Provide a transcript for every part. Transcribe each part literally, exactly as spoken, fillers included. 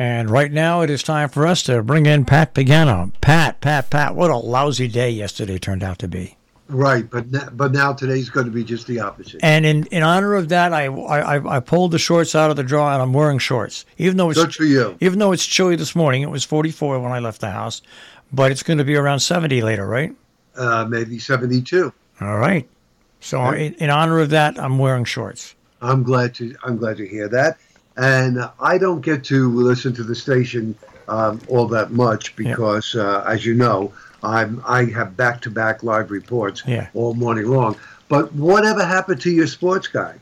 And right now it is time for us to bring in Pat Pagano. Pat, Pat, Pat, what a lousy day yesterday turned out to be. Right, but but now today's going to be just the opposite. And in, in honor of that, I, I I pulled the shorts out of the drawer and I'm wearing shorts. Even though it's Good for you. Even though it's chilly this morning, it was forty-four when I left the house, but it's going to be around seventy later, right? Uh, maybe seventy-two. All right. So yeah. in, in honor of that, I'm wearing shorts. I'm glad to I'm glad to hear that. And uh, I don't get to listen to the station um, all that much because, yeah. uh, as you know, I'm I have back-to-back live reports yeah. all morning long. But whatever happened to your sports guy?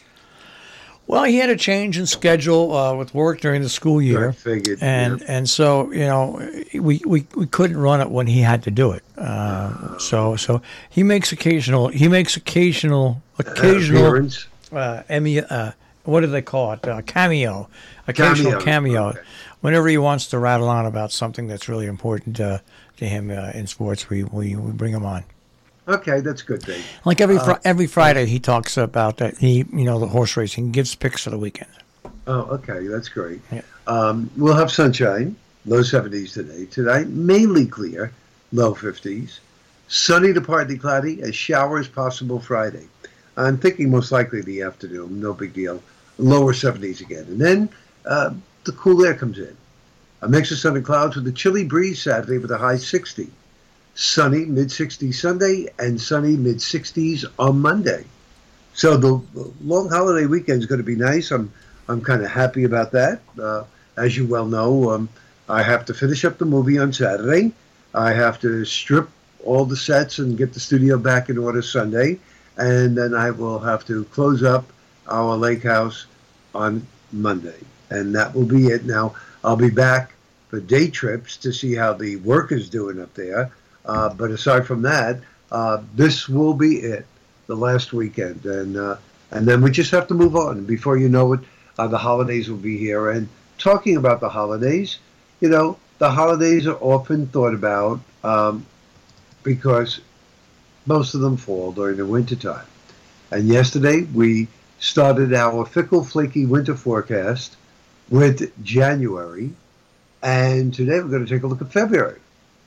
Well, he had a change in schedule uh, with work during the school year. I figured, and yeah. and so you know we, we, we couldn't run it when he had to do it. Uh, so so he makes occasional he makes occasional occasional uh, Emmy uh, what do they call it uh, cameo occasional cameo, cameo. Okay. Whenever he wants to rattle on about something that's really important uh, to him uh, in sports, we, we we bring him on. Okay, that's good, Dave. Like every fr- uh, every Friday, he talks about that. He, you know, the horse racing, gives picks for the weekend. Oh, okay, that's great. Yeah. Um, we'll have sunshine, low seventies today. Tonight, mainly clear, low fifties. Sunny to partly cloudy, as showers possible Friday. I'm thinking most likely the afternoon, no big deal. Lower seventies again, and then uh, the cool air comes in. A mix of sun and clouds with a chilly breeze Saturday with a high sixty. Sunny, mid-sixties Sunday, and sunny, mid-sixties on Monday. So the long holiday weekend is going to be nice. I'm I'm kind of happy about that. Uh, as you well know, um, I have to finish up the movie on Saturday. I have to strip all the sets and get the studio back in order Sunday. And then I will have to close up our lake house on Monday. And that will be it. Now, I'll be back for day trips to see how the work is doing up there. Uh, but aside from that, uh, this will be it, the last weekend. And uh, and then we just have to move on. Before you know it, uh, the holidays will be here. And talking about the holidays, you know, the holidays are often thought about um, because most of them fall during the wintertime. And yesterday, we started our fickle, flaky winter forecast with January. And today, we're going to take a look at February.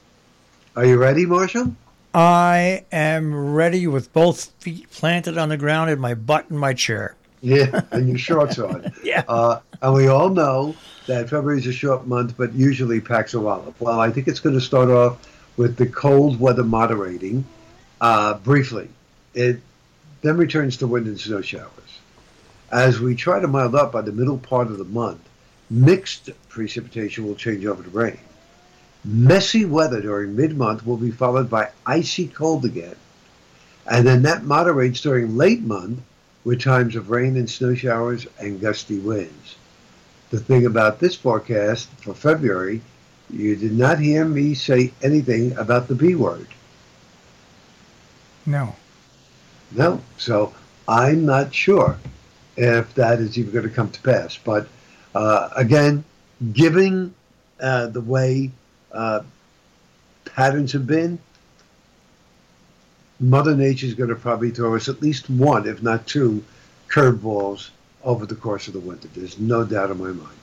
Are you ready, Marshall? I am ready with both feet planted on the ground and my butt in my chair. Yeah, and your shorts on. Yeah. Uh, and we all know that February is a short month, but usually packs a wallop. Well, I think it's going to start off with the cold weather moderating uh, briefly. It then returns to wind and snow showers. As we try to mild up by the middle part of the month, mixed precipitation will change over to rain. Messy weather during mid-month will be followed by icy cold again. And then that moderates during late month with times of rain and snow showers and gusty winds. The thing about this forecast for February, you did not hear me say anything about the B word. No. No. So I'm not sure if that is even going to come to pass. But uh, again, given uh, the way Uh, patterns have been, Mother Nature is going to probably throw us at least one, if not two, curveballs over the course of the winter. There's no doubt in my mind.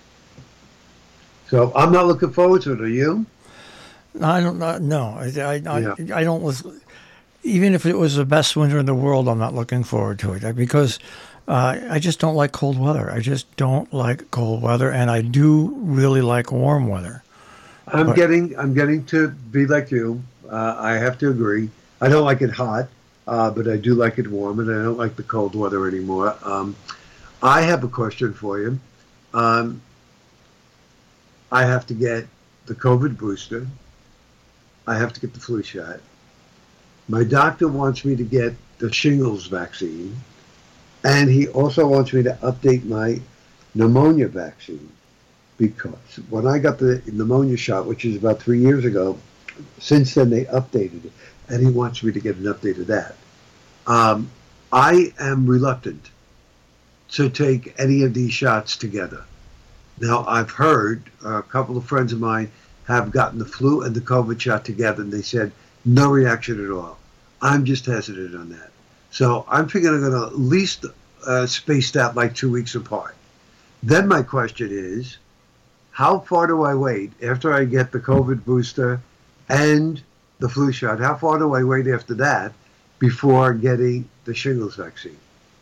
So I'm not looking forward to it. Are you? I don't know. No, I, I, Yeah. I, I don't. Even if it was the best winter in the world, I'm not looking forward to it because uh, I just don't like cold weather. I just don't like cold weather, and I do really like warm weather. I'm but, getting. I'm getting to be like you. Uh, I have to agree. I don't like it hot, uh, but I do like it warm, and I don't like the cold weather anymore. Um, I have a question for you. Um, I have to get the COVID booster. I have to get the flu shot. My doctor wants me to get the shingles vaccine, and he also wants me to update my pneumonia vaccine. Because when I got the pneumonia shot, which is about three years ago, since then they updated it, and he wants me to get an update of that. Um, I am reluctant to take any of these shots together. Now, I've heard a couple of friends of mine have gotten the flu and the COVID shot together, and they said no reaction at all. I'm just hesitant on that. So I'm figuring I'm going to at least uh, space that like two weeks apart. Then my question is, how far do I wait after I get the COVID booster and the flu shot? How far do I wait after that before getting the shingles vaccine?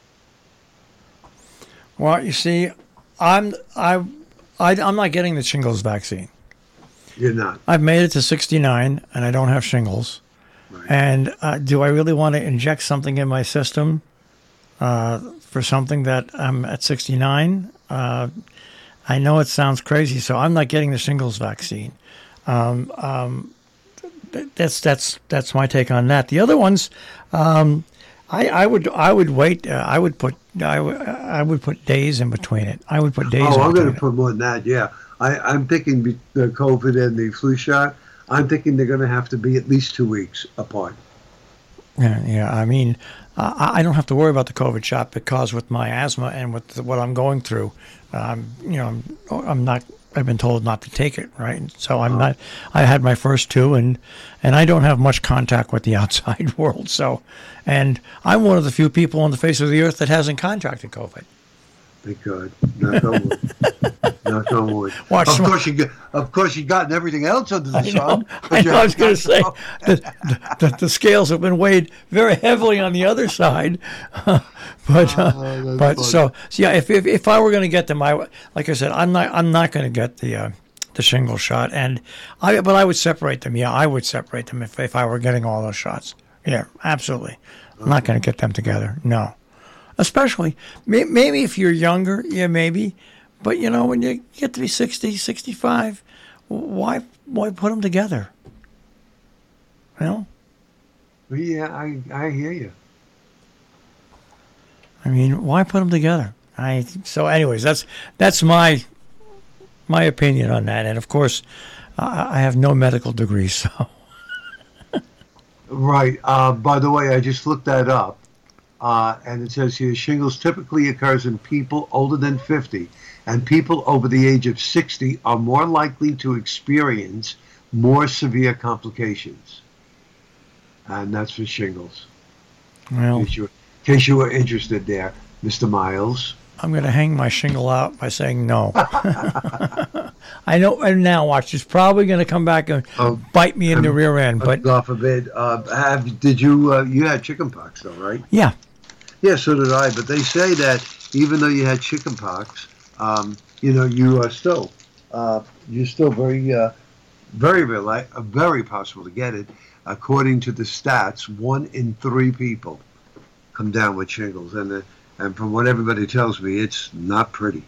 Well, you see, I'm I, I I'm not getting the shingles vaccine. You're not. I've made it to sixty-nine, and I don't have shingles. Right. And uh, do I really want to inject something in my system uh, for something that I'm at sixty-nine? Uh, I know it sounds crazy, so I'm not getting the shingles vaccine. Um, um, that's that's that's my take on that. The other ones, um, I, I would I would wait. Uh, I would put I, w- I would put days in between it. I would put days. Oh, in I'm going to it. put more than that. Yeah, I, I'm thinking be- the COVID and the flu shot. I'm thinking they're going to have to be at least two weeks apart. Yeah, yeah. I mean, uh, I don't have to worry about the COVID shot because with my asthma and with the, what I'm going through, um, you know, I'm, I'm not. I've been told not to take it, right? So I'm oh. not. I had my first two, and and I don't have much contact with the outside world. So, and I'm one of the few people on the face of the earth that hasn't contracted COVID. Thank God. Knock on wood. Knock on wood. Watch of some, course you got. Of course you gotten everything else under the I sun. Know, I, know, I was going to say that the, the, the scales have been weighed very heavily on the other side, but uh, oh, but so, so yeah. If, if if I were going to get them, I like I said, I'm not I'm not going to get the uh, the shingle shot, and I but I would separate them. Yeah, I would separate them if if I were getting all those shots. Yeah, absolutely. I'm not going to get them together. No. Especially, maybe if you're younger, yeah, maybe. But, you know, when you get to be sixty, sixty-five, why why put them together? You know? Yeah, I, I hear you. I mean, why put them together? I So anyways, that's that's my my opinion on that. And, of course, I, I have no medical degree, so. Right. Uh, by the way, I just looked that up. Uh, and it says here, shingles typically occurs in people older than fifty, and people over the age of sixty are more likely to experience more severe complications. And that's for shingles. Well, in case you, in case you were interested there, Mister Miles. I'm going to hang my shingle out by saying no. I know, and now watch, it's probably going to come back and oh, bite me in the rear end. But God forbid. Uh, have, did you, uh, you had chickenpox though, right? Yeah. Yeah, so did I. But they say that even though you had chickenpox, um, you know, you are still, uh, you're still very, uh, very, very, uh, very possible to get it. According to the stats, one in three people come down with shingles, and uh, and from what everybody tells me, it's not pretty.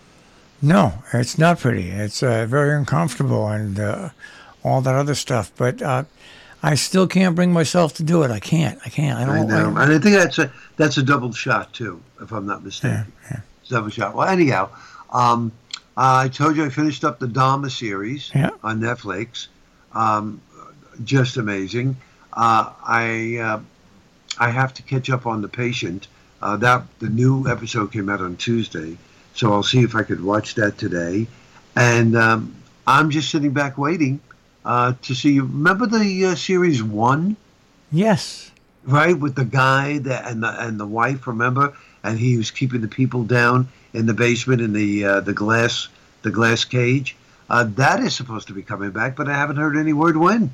No, it's not pretty. It's uh, very uncomfortable and uh, all that other stuff. But uh, I still can't bring myself to do it. I can't. I can't. I don't. I know, I, and I think that's a that's a double shot too, if I'm not mistaken. Yeah, yeah. Double shot. Well, anyhow, um, I told you I finished up the Dharma series yeah. on Netflix. Um, just amazing. Uh, I uh, I have to catch up on The Patient. Uh, that the new episode came out on Tuesday, so I'll see if I could watch that today. And um, I'm just sitting back waiting uh, to see. Remember the uh, series one? Yes. Right, with the guy that and the and the wife. Remember, and he was keeping the people down in the basement in the uh, the glass the glass cage. Uh, that is supposed to be coming back, but I haven't heard any word when.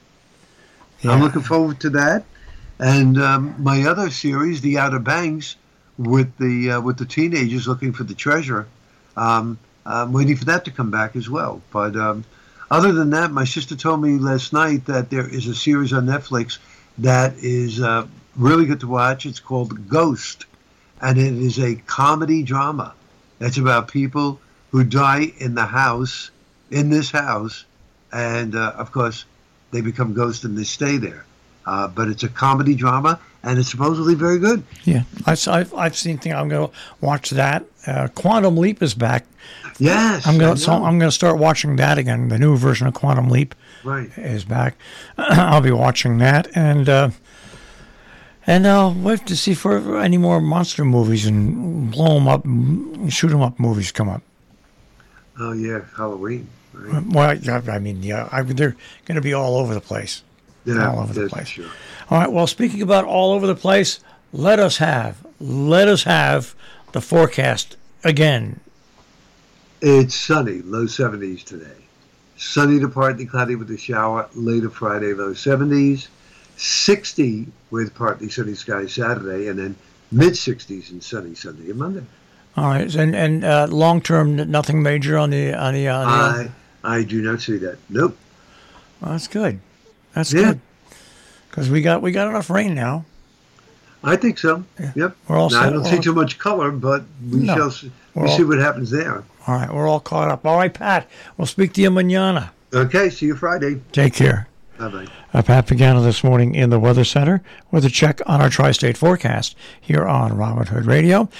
Yeah. I'm looking forward to that. And um, my other series, The Outer Banks, with the uh, with the teenagers looking for the treasure, um, I'm waiting for that to come back as well. But um, other than that, my sister told me last night that there is a series on Netflix that is uh, really good to watch. It's called Ghost, and it is a comedy drama. It's about people who die in the house, in this house, and uh, of course, they become ghosts and they stay there. Uh, but it's a comedy drama, and it's supposedly very good. Yeah, I've, I've, I've seen things. I'm going to watch that. Uh, Quantum Leap is back. Yes, I'm going to so I'm going to start watching that again. The new version of Quantum Leap right. is back. I'll be watching that, and uh, and I'll wait to see for any more monster movies and blow them up, shoot them up movies come up. Oh yeah, Halloween. Right? Well, I mean, yeah, I, they're going to be all over the place. Yeah, all over the place. Sure. All right. Well, speaking about all over the place, let us have let us have the forecast again. It's sunny, low seventies today. Sunny to partly cloudy with a shower later Friday, low seventies. sixty with partly sunny skies Saturday, and then mid sixties and sunny Sunday and Monday. All right, and and uh, long term, nothing major on the on the. On the I I do not see that. Nope. Well, that's good. That's yeah. good. Because we got we got enough rain now. I think so. Yeah. Yep. We're all now, set. I don't we're see all, too much color, but we no, shall see, we'll we all, see what happens there. All right, we're all caught up. All right, Pat. We'll speak to you mañana. Okay. See you Friday. Take care. Bye-bye. Uh, Pat Pagano this morning in the Weather Center with a check on our tri-state forecast here on Robert Hood Radio.